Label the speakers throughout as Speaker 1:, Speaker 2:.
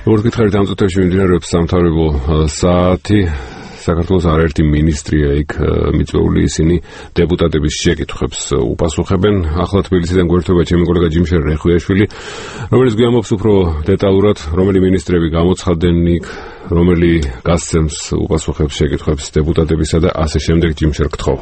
Speaker 1: როგორც გითხარით, ამ წუთებში მიმდინარეობს სამთავრობო საათი. საქართველოს არაერთი მინისტრია იქ მიწვეული, ისინი დეპუტატების შეკითხვებს უპასუხებენ. ახლა თბილისიდან გვერდება ჩემი კოლეგა ჯიმშერ რეხვიაშვილი, რომელიც გვიამბობს უფრო დეტალურად, რომელი მინისტრები გამოცხადდნენ იქ, რომელი გასცემს უპასუხებს შეკითხვებს დეპუტატებისა და ასე შემდეგ. ჯიმშერ, გთხოვ.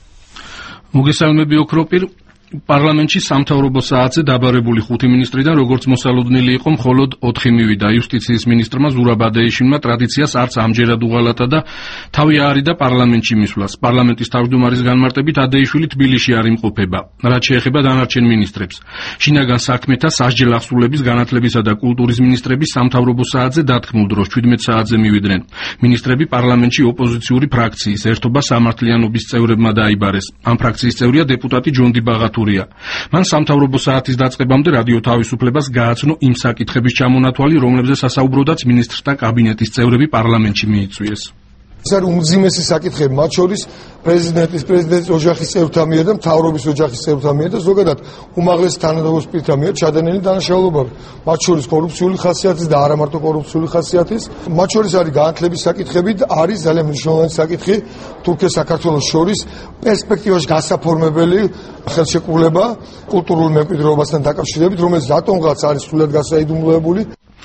Speaker 2: მოგესალმები ოქროპირ. პარლამენტში სამთავრობო საათზე დაბარებული 5 მინისტრიდან როგორც მოსალოდნელი იყო, მხოლოდ 4 მივიდა. იუსტიციის მინისტრმა ზურაბ ადეიშვილმა ტრადიციას არც ამჯერად უღალატა და თავი აარიდა პარლამენტში მისვლას. პარლამენტის თავმჯდომარის განმარტებით ადეიშვილი თბილისში არ იმყოფება. რაც შეეხება დანარჩენ მინისტრებს. შინაგან საქმეთა, სასჯელ ახსრულების, განათლებისა და კულტურის მინისტრები სამთავრობო საათზე დათქმულ დროს 17 საათზე მივიდნენ. მინისტრები პარლამენტში ოპოზიციური ფრაქციის ერთობა სამართლიანობის წევრებმა დაიბარეს. ამ ფრაქციის წევრია დეპუტატი ჯონდი ბაღათურია. მან სამთავრობო საათის დაწყებამდე რადიო თავისუფლებას გააცნო იმ საკითხების ჩამონათვალი, რომლებზე სასაუბროდაც მინისტრთა კაბინეტის წევრები პარლამენტში მიიწვიეს.
Speaker 3: ეს არის უმძიმესი საკითხები, მათ შორის პრეზიდენტის ოჯახის წევრთა მიერ და მთავრობის ოჯახის წევრთა მიერ და ზოგადად უმაღლესი თანამდებობის პირთა მიერ ჩადენილი დანაშაულებები, მათ შორის კორუფციული ხასიათის და არა მარტო კორუფციული ხასიათის. მათ შორის არის განათლების საკითხები და არის ძალიან მნიშვნელოვანი საკითხი თურქეთ-საქართველოს შორის პერსპექტივაში გასაფორმებელი ხელშეკრულება კულტურულ მემკვიდრეობასთან დაკავშირებით, რომელიც რატომღაც არის სრულად გასაიდუმლოებული.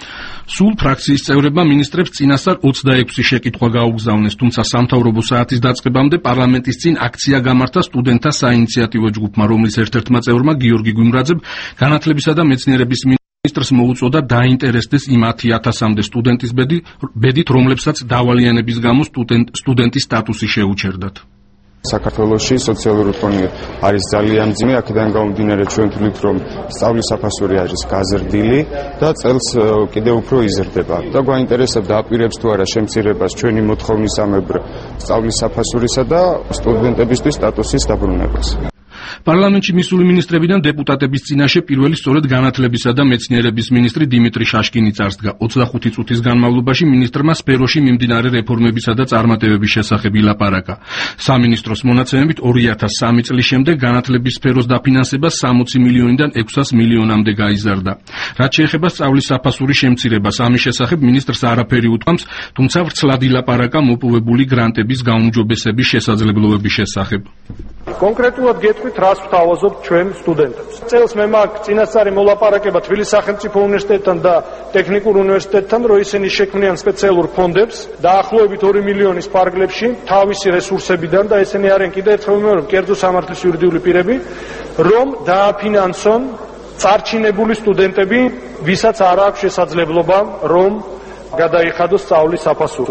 Speaker 2: სულ ფრაქციის წევრებმა მინისტრებს წინასწარ 26 შეკითხვა გაუგზავნეს, თუმცა სამთავრობო საათის დაწყებამდე პარლამენტის წინ აქცია გამართა სტუდენტთა საინიციატივო ჯგუფმა, რომლის ერთ-ერთმა წევრმა გიორგი გვიმრაძემ განათლებისა და მეცნიერების მინისტრს მოუწოდა დაინტერესდეს იმ 10,000-მდე სტუდენტის ბედით, რომლებსაც დავალიანების გამო სტუდენტის სტატუსი შეუჩერდათ.
Speaker 4: საქართველოში სოციალური ფონი არის ძალიან მძიმე, აქედან გამომდინარე ჩვენ ვთვლით, რომ სწავლის საფასური არის გაზრდილი და წელს კიდევ უფრო იზრდება. და გვაინტერესებდა აპირებს თუ არა შემცირებას ჩვენი მოთხოვნისამებრ სწავლის საფასურისა და სტუდენტებისთვის სტატუსის დაბრუნებას.
Speaker 2: პარლამენტში მისული მინისტრებიდან დეპუტატების წინაშე პირველი სწორედ განათლებისა და მეცნიერების მინისტრი დიმიტრი შაშკინი წარსდგა. 25 წუთის განმავლობაში მინისტრმა სფეროში მიმდინარე რეფორმებისა და წარმატებების შესახებ ილაპარაკა. სამინისტროს მონაცემებით 2003 წლის შემდეგ განათლების სფეროს დაფინანსება 60 მილიონიდან 600 მილიონამდე გაიზარდა. რაც შეეხება სწავლის საფასურის შემცირებას, ამის შესახებ მინისტრს არაფერი უთქვამს, თუმცა ვრცლად ილაპარაკა მოპოვებული გრანტების გაუმჯობესების შესაძლებლობების შესახებ.
Speaker 5: კონკრეტულად გეტყვით, რას ვთავაზობთ ჩვენ სტუდენტებს. წელს მე მაქვს წინასწარი მოლაპარაკება თბილისის სახელმწიფო უნივერსიტეტთან და ტექნიკურ უნივერსიტეტთან, რომ ისინი შექმნიან სპეციალურ ფონდებს დაახლოებით 2 მილიონის ფარგლებში თავისი რესურსებიდან და ესენი არიან კიდევ ერთხელ ვიმეორებ, კერძო სამართლის იურიდიული პირები, რომ დააფინანსონ წარჩინებული სტუდენტები, ვისაც არ აქვს შესაძლებლობა, რომ გადაიხადოს სწავლის საფასური.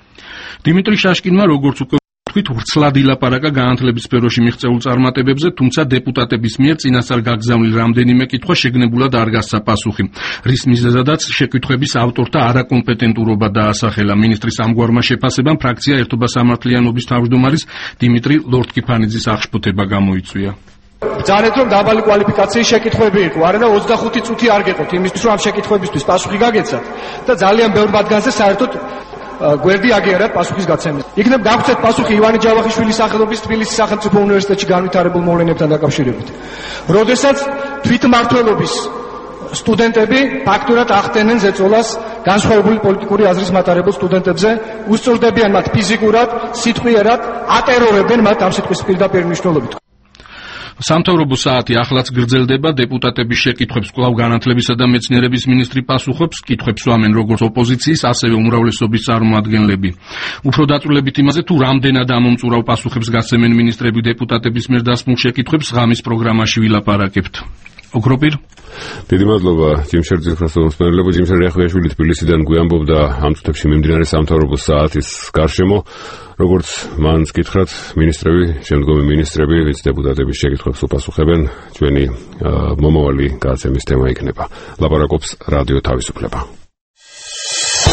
Speaker 2: დიმიტრი შაშკინმა როგორც უკვე ვრცლად ილაპარაკა განათლების სფეროში მიღწეულ წარმატებებზე, თუმცა დეპუტატების მიერ წინასწარ გაგზავნილ რამდენიმე კითხვა შეგნებულად არ გასცა პასუხი. რის მიზეზადაც შეკითხვების ავტორთა არაკომპეტენტურობა დაასახელა. მინისტრის ამგვარმა შეფასებამ ფრაქცია ერთობა სამართლიანობის თავმჯდომარის დიმიტრი ლორთქიფანიძის აღშფოთება გამოიწვია.
Speaker 5: ბრძანეთ, რომ დაბალი კვალიფიკაციის შეკითხვები იყო, არა და 25 წუთი არ გეყოთ იმისთვის, რომ ამ შეკითხვებისთვის პასუხი გაგეცათ და ძალიან ბევრ მათგანზე საერთოდ გვერდი აგიარათ პასუხის გაცემის. იქნებ გაგვცეთ პასუხი ივანე ჯავახიშვილის სახელობის თბილისის სახელმწიფო უნივერსიტეტში განვითარებულ მოვლენებთან დაკავშირებით. როდესაც თვითმმართველობის სტუდენტები ფაქტურად ახდენენ ზეწოლას განსხვავებული პოლიტიკური აზრის მატარებელ სტუდენტებზე, უსწორდებიან მათ ფიზიკურად, სიტყვიერად, ატერორებენ მათ ამ სიტყვის პირდაპირ მნიშვნელობით.
Speaker 2: სამთავრობო საათი ახლაც გრძელდება. დეპუტატების შეკითხვებს კვლავ განათლებისა და მეცნიერების მინისტრი პასუხობს, კითხვებს სვამენ როგორც ოპოზიციის, ასევე უმრავლესობის წარმომადგენლები. უფრო დაწვრილებით იმაზე, თუ რამდენად ამომწურავ პასუხებს გასცემენ მინისტრები დეპუტატების მიერ დასმულ შეკითხვებს, ღამის პროგრამაში ვილაპარაკებთ. ოქროპირ.
Speaker 1: დიდი მადლობა ჯიმშერ ძირფასოვანსმენელებო. ჯიმშერ რეხვიაშვილი თბილისიდან გვიამბობდა ამ წუთებში მიმდინარე სამთავრობო საათის გარშემო. როგორც მან გითხრათ, მინისტრები, შემდგომი მინისტრები, ვინც დეპუტატების შეკითხვებს უპასუხებენ, ჩვენი მომავალი გადაცემის თემა იქნება. ლაპარაკობს რადიო თავისუფლება.